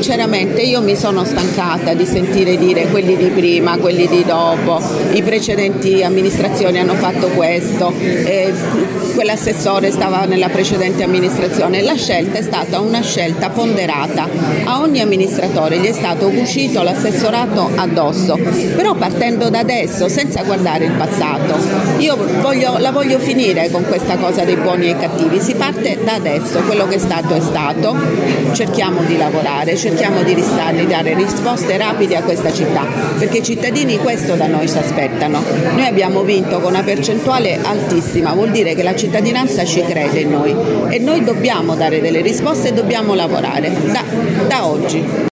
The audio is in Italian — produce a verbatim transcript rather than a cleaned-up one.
sinceramente io mi sono stancata di sentire dire quelli di prima, quelli di dopo, i precedenti amministrazioni hanno fatto questo, eh, quell'assessore stava nella precedente amministrazione. La scelta è stata una scelta ponderata, a ogni amministratore gli è stato cucito l'assessorato addosso, però partendo da adesso senza guardare il passato. Io voglio, la voglio finire con questa cosa dei buoni e cattivi, si parte da adesso, quello che è stato è stato, cerchiamo di lavorare, cerchiamo di ristare, dare risposte rapide a questa città, perché i cittadini questo da noi si aspettano. Noi abbiamo vinto con una percentuale altissima, vuol dire che la cittadinanza ci crede in noi e noi dobbiamo dare delle risposte e dobbiamo lavorare da, da oggi.